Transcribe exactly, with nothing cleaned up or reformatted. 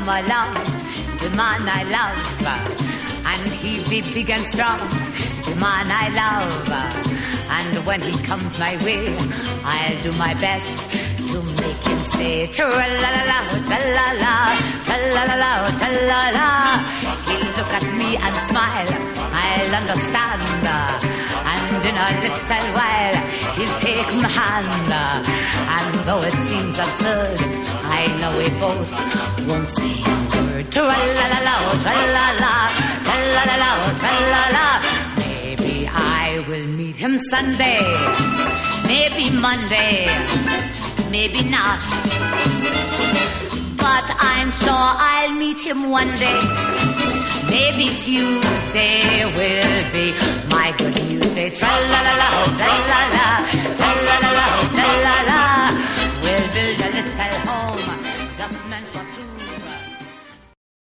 come along, the man I love, and he be big and strong, the man I love. And when he comes my way, I'll do my best to make him stay. Tra-la-la-la, tra-la-la, tra-la-la-la, tra-la-la. He'll look at me and smile, I'll understand. And in a little while, he'll take my hand. And though it seems absurd, I know we both won't say a word. Tra-la-la-la, tra-la-la, tra-la-la-la, tra-la-la. Maybe I will meet him Sunday, maybe Monday, maybe not. But I'm sure I'll meet him one day. Maybe Tuesday will be my good news day. Tra-la-la-la, tra-la-la, tra-la-la-la, tra-la-la. We'll build a little home just meant